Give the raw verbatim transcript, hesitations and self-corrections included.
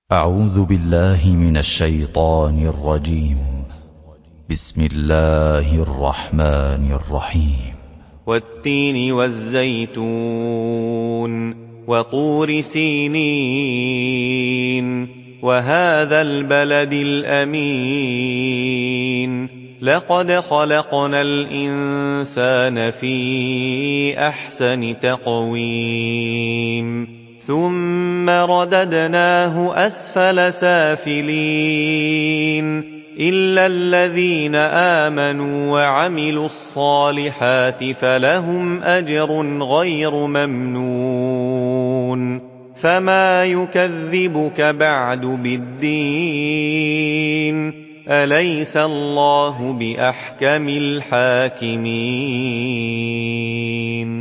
أعوذ بالله من الشيطان الرجيم. بسم الله الرحمن الرحيم. والتين والزيتون وطور سينين وهذا البلد الأمين لقد خلقنا الإنسان في أحسن تقويم ثم رددناه أسفل سافلين إلا الذين آمنوا وعملوا الصالحات فلهم أجر غير ممنون فما يكذبك بعد بالدين أليس الله بأحكم الحاكمين